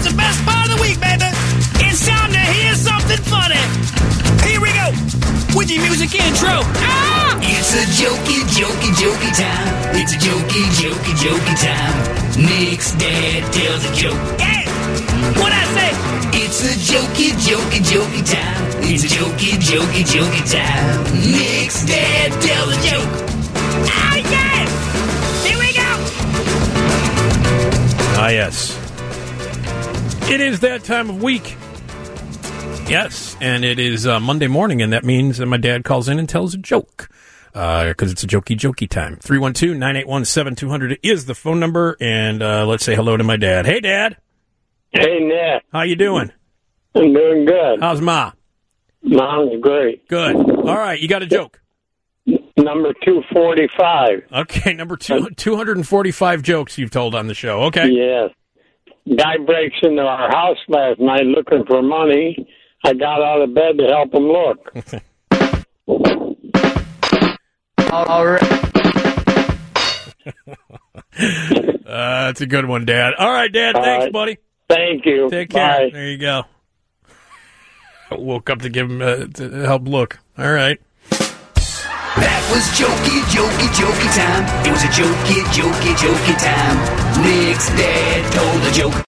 the best part of the week, baby. It's time to hear something funny. Here we go with your music intro. Ah! It's a jokey time. It's a jokey time. Nick's dad tells a joke. Hey, what'd I say? It's a jokey time. It's a jokey time. Nick's dad tells a joke. Oh, yes! Here we go! Ah, yes. It is that time of week. Yes, and it is Monday morning, and that means that my dad calls in and tells a joke. Because it's a jokey time. 312-981-7200 is the phone number, and let's say hello to my dad. Hey, Dad. Hey, Nick. How you doing? I'm doing good. How's Ma? Mom's great. Good. All right, you got a joke. Number 245. Okay, number 245 jokes you've told on the show. Okay. Yes. Guy breaks into our house last night looking for money. I got out of bed to help him look. All right. That's a good one, Dad. All right, Dad. Thanks, buddy. Thank you. Take care. Bye. There you go. I woke up to give him to help look. All right. That was jokey time. It was a jokey time. Nick's dad told a joke.